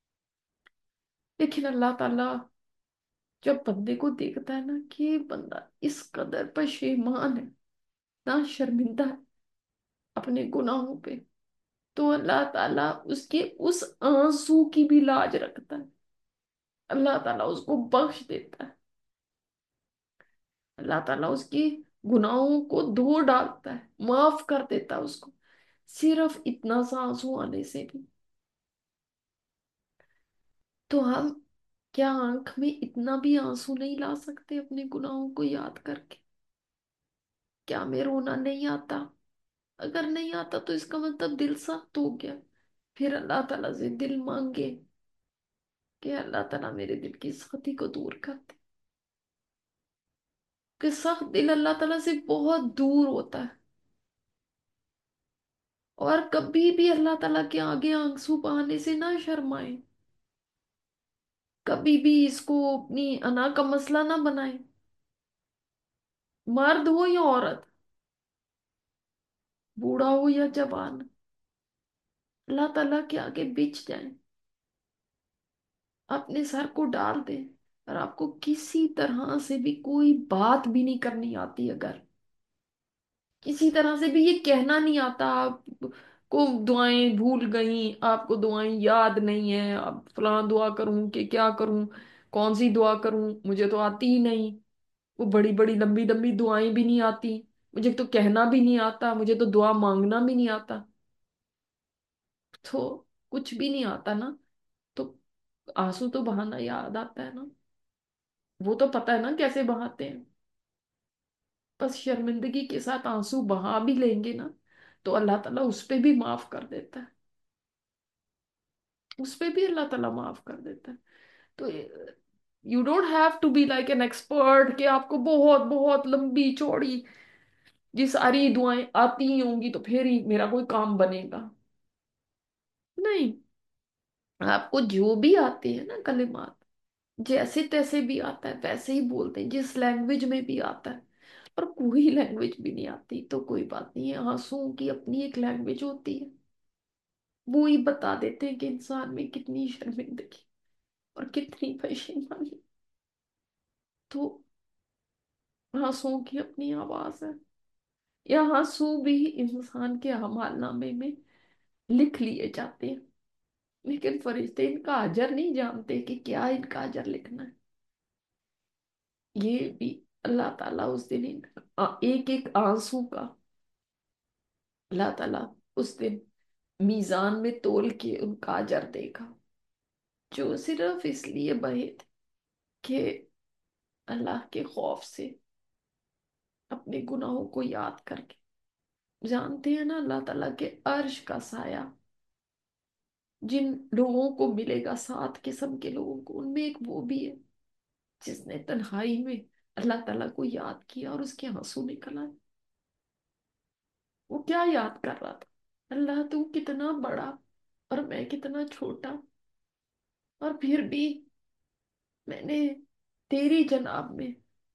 Speaker 1: लेकिन अल्लाह ताला जब बंदे को देखता है ना कि बंदा इस कदर पशेमान है, ना शर्मिंदा है अपने गुनाहों पे, तो अल्लाह ताला उसके उस आंसू की भी लाज रखता है। अल्लाह ताला उसको बख्श देता है। अल्लाह ताला उसकी गुनाहों को धो डालता है, माफ कर देता है उसको, सिर्फ इतना सा आंसू आने से भी। तो हम क्या आंख में इतना भी आंसू नहीं ला सकते अपने गुनाहों को याद करके? क्या हमें रोना नहीं आता? अगर नहीं आता तो इसका मतलब दिल सख्त हो गया। फिर अल्लाह ताला से दिल मांगे कि अल्लाह ताला मेरे दिल की सख्ती को दूर कर दे। कि सख्त दिल अल्लाह ताला से बहुत दूर होता है। और कभी भी अल्लाह ताला के आगे आंसू बहाने से ना शर्माए। कभी भी इसको अपनी अना का मसला ना बनाए, मर्द हो या औरत, बूढ़ा हो या जवान। अल्लाह ताला के आगे बिछ जाए, अपने सर को डाल दे। और आपको किसी तरह से भी कोई बात भी नहीं करनी आती, अगर किसी तरह से भी ये कहना नहीं आता, आप को दुआएं भूल गई, आपको दुआएं याद नहीं है, अब फलां दुआ करूं कि क्या करूं, कौन सी दुआ करूं, मुझे तो आती ही नहीं। वो बड़ी बड़ी लंबी लंबी दुआएं भी नहीं आती, मुझे तो कहना भी नहीं आता, मुझे तो दुआ मांगना भी नहीं आता। तो कुछ भी नहीं आता ना, तो आंसू तो बहाना याद आता है ना। वो तो पता है ना कैसे बहाते हैं। बस शर्मिंदगी के साथ आंसू बहा भी लेंगे ना, तो अल्लाह ताला उस पे भी माफ कर देता है। उस पे भी अल्लाह ताला माफ कर देता है। तो you don't have to be like an expert कि आपको बहुत बहुत लंबी चौड़ी ये सारी दुआएं आती ही होंगी तो फिर ही मेरा कोई काम बनेगा। नहीं, आपको जो भी आते हैं ना कलिमात, जैसे तैसे भी आता है वैसे ही बोलते हैं, जिस लैंग्वेज में भी आता है। और कोई लैंग्वेज भी नहीं आती तो कोई बात नहीं है, आंसुओं की अपनी एक लैंग्वेज होती है। वो ही बता देते हैं कि इंसान में कितनी शर्मिंदगी और कितनी परेशानी। तो आंसुओं की अपनी आवाज है। या आंसू भी इंसान के अमाल नामे में लिख लिए जाते हैं, लेकिन फरिश्ते इनका अजर नहीं जानते कि क्या इनका अजर लिखना है। ये भी अल्लाह ताला उस दिन एक एक आंसू का اللہ تعالیٰ اس دن میزان میں تول کے ان کا اجر دے گا، جو صرف اس لیے بہے تھے کہ اللہ کے خوف سے اپنے گناہوں کو یاد کر کے، جانتے ہیں نا اللہ تعالیٰ کے عرش کا سایہ جن لوگوں کو ملے گا، 7 قسم کے لوگوں کو، ان میں ایک وہ بھی ہے جس نے تنہائی میں اللہ تعالیٰ کو یاد کیا اور اس کے آنسو نکل آئے۔ وہ کیا یاد کر رہا تھا؟ اللہ تو کتنا بڑا اور میں کتنا چھوٹا، اور پھر بھی میں نے تیری جناب میں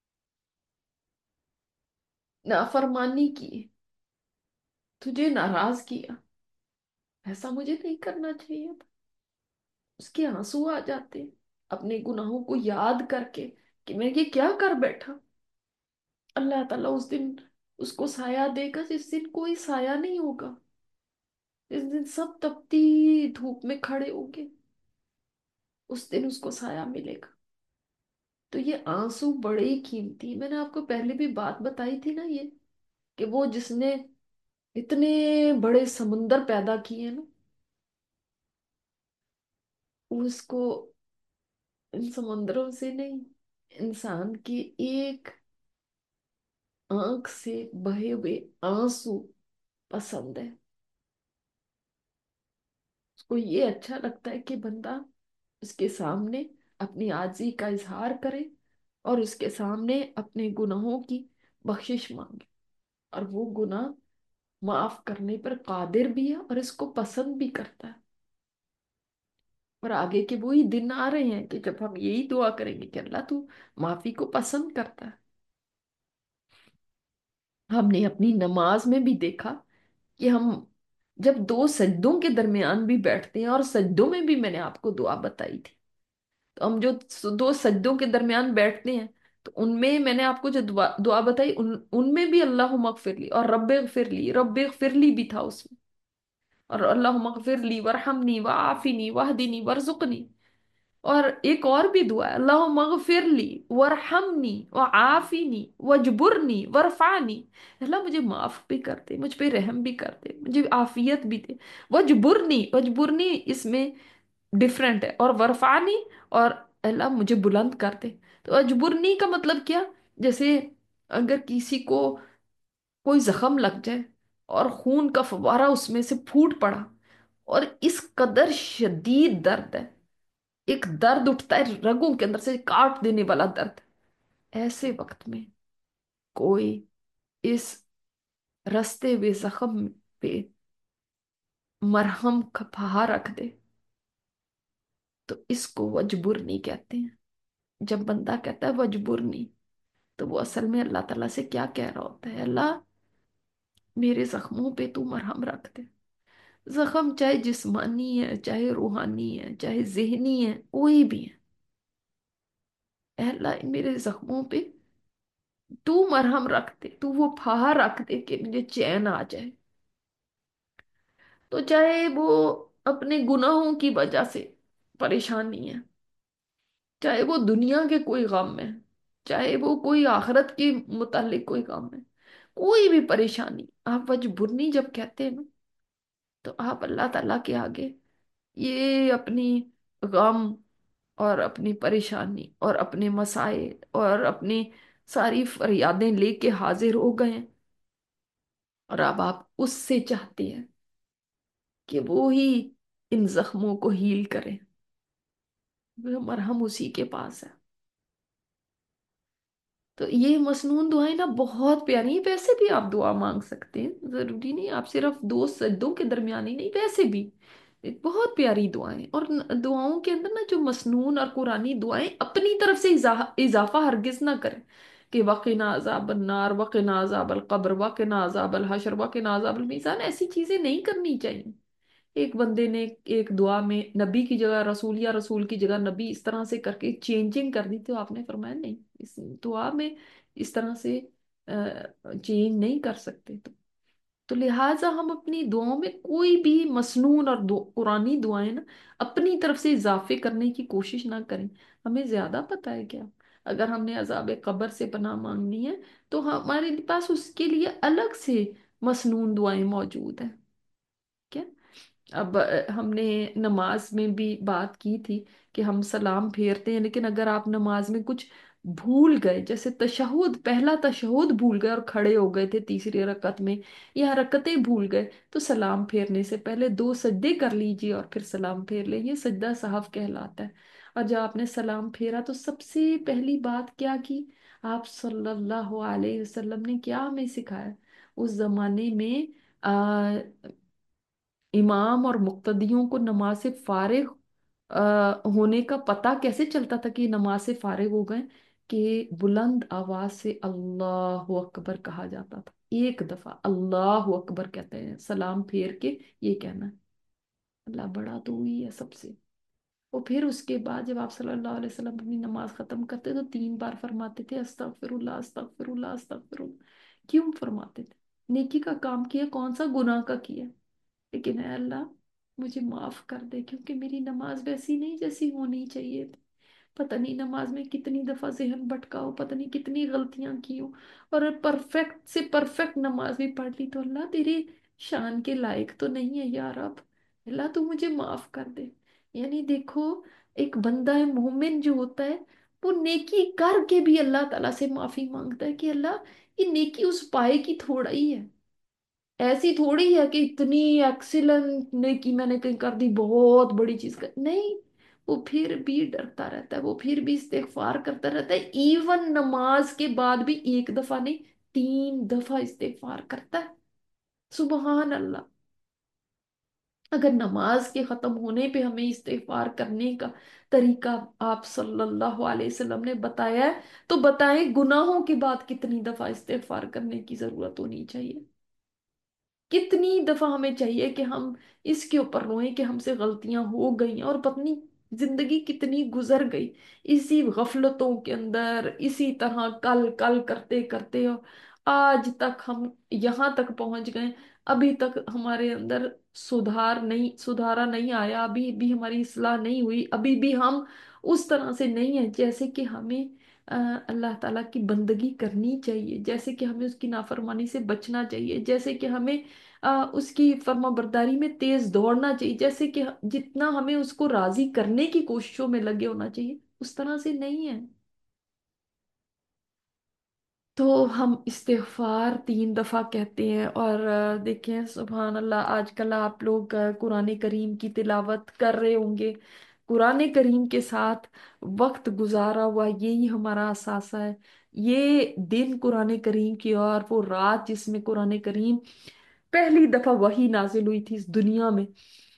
Speaker 1: نافرمانی کی، تجھے ناراض کیا، ایسا مجھے نہیں کرنا چاہیے تھا۔ اس کے آنسو آ جاتے اپنے گناہوں کو یاد کر کے کہ میں یہ کیا کر بیٹھا۔ اللہ تعالیٰ اس دن اس کو سایہ دے گا جس دن کوئی سایہ نہیں ہوگا، اس دن سب تپتی دھوپ میں کھڑے ہوں گے، اس دن اس کو سایہ ملے گا۔ تو یہ آنسو بڑے ہی قیمتی، میں نے آپ کو پہلے بھی بات بتائی تھی نا، یہ کہ وہ جس نے اتنے بڑے سمندر پیدا کیے ہیں نا، وہ اس کو ان سمندروں سے نہیں، انسان کی ایک آنکھ سے بہے ہوئے آنسو پسند ہے۔ اس کو یہ اچھا لگتا ہے کہ بندہ اس کے سامنے اپنی عاجزی کا اظہار کرے اور اس کے سامنے اپنے گناہوں کی بخشش مانگے، اور وہ گناہ معاف کرنے پر قادر بھی ہے اور اس کو پسند بھی کرتا ہے۔ اور آگے کے وہی دن آ رہے ہیں کہ جب ہم یہی دعا کریں گے کہ اللہ تو معافی کو پسند کرتا ہے۔ ہم نے اپنی نماز میں بھی دیکھا کہ ہم جب 2 سجدوں کے درمیان بھی بیٹھتے ہیں، اور سجدوں میں بھی میں نے آپ کو دعا بتائی تھی، تو ہم جو 2 سجدوں کے درمیان بیٹھتے ہیں، تو ان میں میں نے آپ کو جو دعا بتائی، ان میں بھی اللہم اغفر لی اور رب اغفر لی، رب اغفر لی بھی تھا اس میں، اور اللہم اغفر لی ورحمنی وعافنی واہدنی ورزقنی، اور ایک اور بھی دعا ہے، اللہم اغفر لی ورحمنی وعافنی وجبرنی ورفعنی، اللہ مجھے معاف بھی کر دے، مجھ پہ رحم بھی کر دے، مجھے عافیت بھی دے، وجبرنی، وجبرنی اس میں ڈفرینٹ ہے، اور ورفعنی، اور اللہ مجھے بلند کر دے۔ تو اجبرنی کا مطلب کیا؟ جیسے اگر کسی کو کوئی زخم لگ جائے اور خون کا فوارہ اس میں سے پھوٹ پڑا، اور اس قدر شدید درد ہے، ایک درد اٹھتا ہے رگوں کے اندر سے، کاٹ دینے والا درد، ایسے وقت میں کوئی اس رستے ہوئے زخم پہ مرہم کا پہا رکھ دے، تو اس کو وجبرنی کہتے ہیں۔ جب بندہ کہتا ہے وجبرنی، تو وہ اصل میں اللہ تعالیٰ سے کیا کہہ رہا ہوتا ہے؟ اللہ میرے زخموں پہ تو مرہم رکھ دے۔ زخم چاہے جسمانی ہے، چاہے روحانی ہے، چاہے ذہنی ہے، کوئی بھی ہے، اے اللہ میرے زخموں پہ تو مرہم رکھ دے، تو وہ پھاہا رکھ دے کہ مجھے چین آ جائے۔ تو چاہے وہ اپنے گناہوں کی وجہ سے پریشانی ہے، چاہے وہ دنیا کے کوئی غم ہے، چاہے وہ کوئی آخرت کے متعلق کوئی غم ہے، کوئی بھی پریشانی، آپ وجبرنی جب کہتے ہیں نا، تو آپ اللہ تعالیٰ کے آگے یہ اپنی غم اور اپنی پریشانی اور اپنے مسائل اور اپنی ساری فریادیں لے کے حاضر ہو گئے ہیں، اور اب آپ اس سے چاہتے ہیں کہ وہ ہی ان زخموں کو ہیل کرے، وہ مرہم اسی کے پاس ہے۔ تو یہ مسنون دعائیں نا بہت پیاری ہیں، ویسے بھی آپ دعا مانگ سکتے ہیں، ضروری نہیں آپ صرف 2 سجدوں کے درمیان ہی نہیں، ویسے بھی بہت پیاری دعائیں، اور دعاؤں کے اندر نا جو مسنون اور قرآنی دعائیں اپنی طرف سے اضافہ ہرگز نہ کریں کہ وقنا عذاب النار، وقنا عذاب القبر، وقنا عذاب الحشر، وقنا عذاب المیزان، ایسی چیزیں نہیں کرنی چاہیے۔ ایک بندے نے ایک دعا میں نبی کی جگہ رسول یا رسول کی جگہ نبی اس طرح سے کر کے چینجنگ کر دی، تو آپ نے فرمایا نہیں، اس دعا میں اس طرح سے چینج نہیں کر سکتے۔ تو لہٰذا ہم اپنی دعاؤں میں کوئی بھی مسنون اور قرآنی دعائیں نا اپنی طرف سے اضافے کرنے کی کوشش نہ کریں۔ ہمیں زیادہ پتہ ہے کیا، اگر ہم نے عذاب قبر سے پناہ مانگنی ہے، تو ہمارے پاس اس کے لیے الگ سے मसनून दुआएं मौजूद हैं। क्या? अब हमने नमाज में भी बात की थी कि हम सलाम फेरते हैं, लेकिन अगर आप नमाज में कुछ भूल गए, जैसे तशहुद, पहला तशहुद भूल गए और खड़े हो गए थे तीसरी रकत में, या रकतें भूल गए, तो सलाम फेरने से पहले दो सजदे कर लीजिए और फिर सलाम फेर ले, ये सजदा साहब कहलाता है। और जब आपने सलाम फेरा तो सबसे पहली बात क्या की? आप सल्लल्लाहु अलैहि वसल्लम ने क्या हमें सिखाया? उस जमाने में इमाम और मुक्तदियों को नमाज से फारिग होने का पता कैसे चलता था कि नमाज से फारिग हो गए? कि बुलंद आवाज से अल्लाह अकबर कहा जाता था। एक दफा अल्लाह अकबर कहते हैं सलाम फेर के, ये कहना है अल्लाह बड़ा तो हुई है सबसे। और फिर उसके बाद जब आप सल्लल्लाहु अलैहि वसल्लम अपनी नमाज खत्म करते तो 3 बार फरमाते थे अस्तगफिरुल्लाह अस्तगफिरुल्लाह अस्तगफिरुल्लाह। क्यों फरमाते थे? नेकी का काम किया, कौन सा गुनाह का किया? लेकिन है अल्लाह, मुझे माफ कर दे, क्योंकि मेरी नमाज वैसी नहीं जैसी होनी चाहिए थी। पता नहीं नमाज में कितनी दफा जहन भटका हो, पता नहीं कितनी गलतियां की हो, और परफेक्ट से परफेक्ट नमाज भी पढ़ ली, तो अल्लाह तेरी शान के लायक तो नहीं है यार। अब अल्लाह तू मुझे माफ कर दे। यानी देखो, एक बंदा है मोमिन जो होता है, वो नेकी करके भी अल्लाह ताला से माफी मांगता है कि अल्लाह, ये नेकी उस पाए की थोड़ा ही है। ऐसी थोड़ी है कि इतनी एक्सीलेंट ने की मैंने कहीं कर दी, बहुत बड़ी चीज कर, नहीं। वो फिर भी डरता रहता है, वो फिर भी इस्तिगफार करता रहता है, इवन नमाज के बाद भी 1 दफा नहीं, 3 दफा इस्तिगफार करता है। सुबहान अल्लाह। अगर नमाज के खत्म होने पे हमें इस्तिगफार करने का तरीका आप सल्लल्लाहु अलैहि वसल्लम ने बताया है, तो बताएं गुनाहों के बाद कितनी दफा इस्तिगफार करने की जरूरत होनी चाहिए? कितनी दफा हमें चाहिए कि हम इसके ऊपर रोएं कि हमसे गलतियां हो गई हैं, और पत्नी जिंदगी कितनी गुजर गई इसी गफलतों के अंदर, इसी तरह कल कल करते करते, और आज तक हम यहाँ तक पहुंच गए। अभी तक हमारे अंदर सुधारा नहीं आया, अभी भी हमारी इस्लाह नहीं हुई, अभी भी हम उस तरह से नहीं है जैसे कि हमें अ, अल्लाह ताला की बंदगी करनी चाहिए, जैसे कि हमें उसकी नाफरमानी से बचना चाहिए, जैसे कि हमें उसकी फर्माबरदारी में तेज दौड़ना चाहिए, जैसे कि जितना हमें उसको राजी करने की कोशिशों में लगे होना चाहिए, उस तरह से नहीं है। तो हम इस्तिगफार 3 दफा कहते हैं। और देखें सुभान अल्लाह, आजकल आप लोग कुरान करीम की तिलावत कर रहे होंगे, कुरान करीम के साथ वक्त गुजारा हुआ, यही हमारा असासा है। ये दिन कुरान करीम की, और वो रात जिसमें कुरान करीम पहली दफा वही नाजिल हुई थी इस दुनिया में,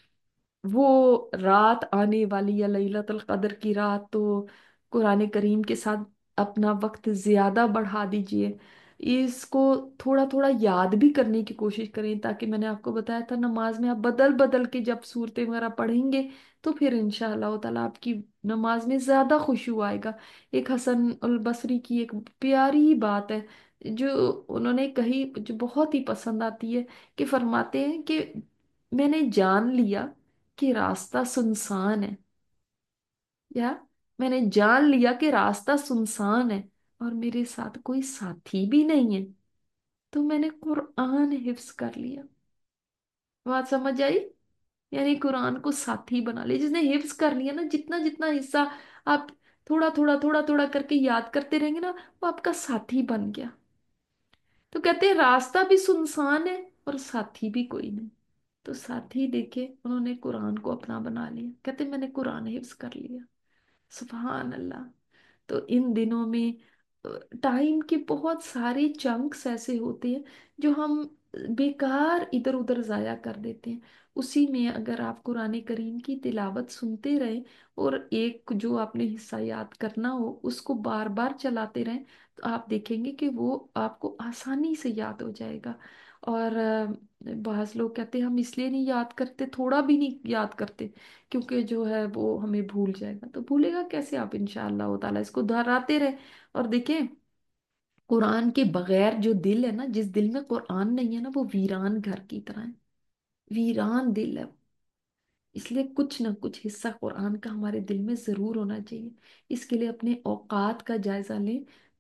Speaker 1: वो रात आने वाली है लैलतुल कद्र की रात। तो कुरान करीम के साथ अपना वक्त ज्यादा बढ़ा दीजिए, इसको थोड़ा थोड़ा याद भी करने की कोशिश करें, ताकि मैंने आपको बताया था नमाज में आप बदल बदल के जब सूरतें वगैरह पढ़ेंगे, तो फिर इंशाअल्लाह ताला आपकी नमाज में ज्यादा खुशू आएगा। एक हसन अल बसरी की एक प्यारी बात है जो उन्होंने कही, जो बहुत ही पसंद आती है, कि फरमाते हैं कि मैंने जान लिया कि रास्ता सुनसान है, या मैंने जान लिया कि रास्ता सुनसान है और मेरे साथ कोई साथी भी नहीं है, तो मैंने कुरान हिफ्स कर लिया। बात समझ आई? यानी कुरान को साथी बना लिया, जिसने हिफ्स कर लिया ना, जितना जितना हिस्सा आप थोड़ा थोड़ा करके याद करते रहेंगे ना, वो आपका साथी बन गया। तो कहते हैं रास्ता भी सुनसान है और साथी भी कोई नहीं, तो साथी देखे उन्होंने कुरान को अपना बना लिया, कहते मैंने कुरान हिफ्स कर लिया। सुभान अल्लाह। तो इन दिनों में टाइम के बहुत सारे चंक्स ऐसे होते हैं जो हम बेकार इधर उधर जाया कर देते हैं। उसी में अगर आप कुरान करीम की तिलावत सुनते रहे, और एक जो आपने हिस्सा याद करना हो उसको बार बार चलाते रहें, तो आप देखेंगे कि वो आपको आसानी से याद हो जाएगा। और बाज लोग कहते हैं हम इसलिए नहीं याद करते, थोड़ा भी नहीं याद करते, क्योंकि जो है वो हमें भूल जाएगा। तो भूलेगा कैसे? आप इंशाअल्लाह ताला इसको दोहराते रहे। और देखें, कुरान के बगैर जो दिल है ना, जिस दिल में कुरान नहीं है ना, वो वीरान घर की तरह है, वीरान दिल है। इसलिए कुछ ना कुछ हिस्सा कुरान का हमारे दिल में जरूर होना चाहिए। इसके लिए अपने औकात का जायजा लें,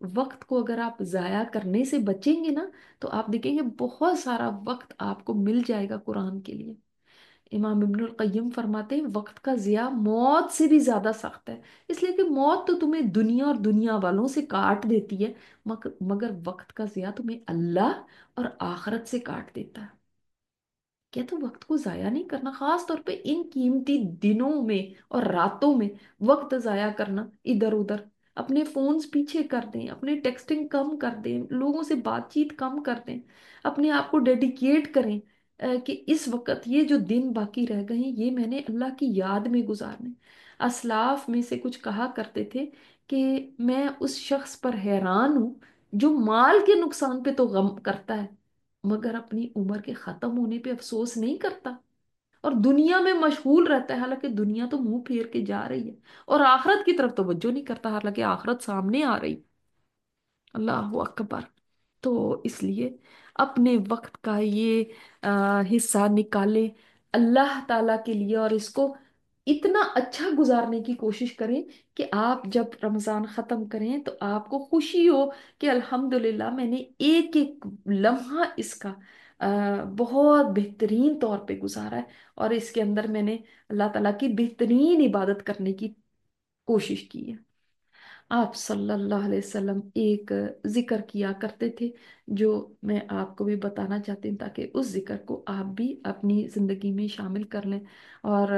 Speaker 1: वक्त को अगर आप जाया करने से बचेंगे ना, तो आप देखेंगे बहुत सारा वक्त आपको मिल जाएगा कुरान के लिए। इमाम इब्नुल कय्यम फरमाते हैं वक्त का जिया मौत से भी ज्यादा सख्त है। इसलिए कि मौत तो तुम्हें दुनिया और दुनिया वालों से काट देती है, मगर वक्त का जिया तुम्हें अल्लाह और आखिरत से काट देता है। क्या तो वक्त को जाया नहीं करना, खास तौर पे इन कीमती दिनों में और रातों में वक्त जाया करना इधर उधर। अपने फोन्स पीछे कर दें, अपने टेक्सटिंग कम कर दें, लोगों से बातचीत कम कर दें, अपने आप को डेडिकेट करें कि इस वक्त ये जो दिन बाकी रह गए हैं ये मैंने अल्लाह की याद में गुजारने। असलाफ में से कुछ कहा करते थे कि मैं उस शख्स पर हैरान हूं जो माल के नुकसान पे तो गम करता है, मगर अपनी उम्र के खत्म होने पे अफसोस नहीं करता, और दुनिया में मशगूल रहता है, हालांकि दुनिया तो मुंह फेर के जा रही है, और आखिरत की तरफ तवज्जो नहीं करता, हालांकि आखिरत सामने आ रही। अल्लाह अकबर। तो इसलिए अपने वक्त का ये हिस्सा निकालें अल्लाह ताला के लिए, और इसको इतना अच्छा गुजारने की कोशिश करें कि आप जब रमजान खत्म करें तो आपको खुशी हो कि अल्हम्दुलिल्लाह मैंने एक एक लम्हा इसका बहुत बेहतरीन तौर पे गुजारा है, और इसके अंदर मैंने अल्लाह ताला की बेहतरीन इबादत करने की कोशिश की है। आप सल्लल्लाहु अलैहि वसल्लम एक जिक्र किया करते थे, जो मैं आपको भी बताना चाहती हूँ ताकि उस जिक्र को आप भी अपनी ज़िंदगी में शामिल कर लें। और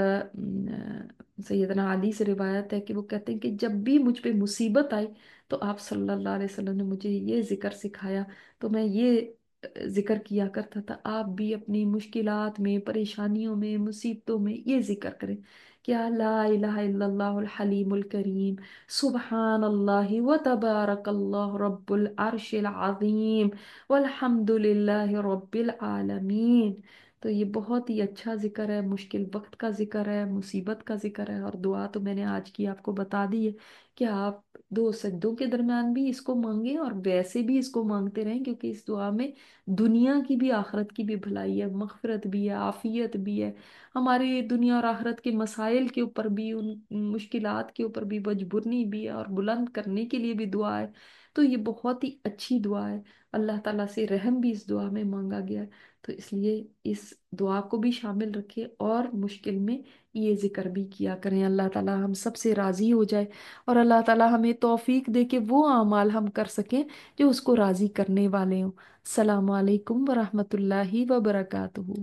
Speaker 1: सैयदना अली से रिवायत है कि वो कहते हैं कि जब भी मुझ पे मुसीबत आई तो आप सल्लल्लाहु अलैहि वसल्लम ने मुझे ये जिक्र सिखाया, तो मैं ये जिक्र किया करता था। आप भी अपनी मुश्किलात में, परेशानियों में, मुसीबतों में ये जिक्र करें, क्या ला इलाहा इल्लल्लाहुल हलीमुल करीम, सुबहान अल्लाह व तबारकल्लाह रब्बुल अर्शिल अज़ीम वल्हम्दुलिल्लाहि रब्बिल आलमीन। तो ये बहुत ही अच्छा जिक्र है, मुश्किल वक्त का जिक्र है, मुसीबत का जिक्र है। और दुआ तो मैंने आज की आपको बता दी है कि आप दो सज्दों के दरमियान भी इसको मांगे और वैसे भी इसको मांगते रहें, क्योंकि इस दुआ में दुनिया की भी आखिरत की भी भलाई है, मगफिरत भी है, आफियत भी है। हमारे दुनिया और आखिरत के मसाइल के ऊपर भी, उन मुश्किलात के ऊपर भी बजबुरनी भी है, और बुलंद करने के लिए भी दुआ है। तो ये बहुत ही अच्छी दुआ है, अल्लाह ताला से रहम भी इस दुआ में मांगा गया है। तो इसलिए इस दुआ को भी शामिल रखें और मुश्किल में ये जिक्र भी किया करें। अल्लाह ताला हम सब से राज़ी हो जाए, और अल्लाह ताला हमें तौफीक दे के वो अमाल हम कर सकें जो उसको राज़ी करने वाले हों। सलाम अलैकुम वरहमतुल्लाहि वबरकातुहू।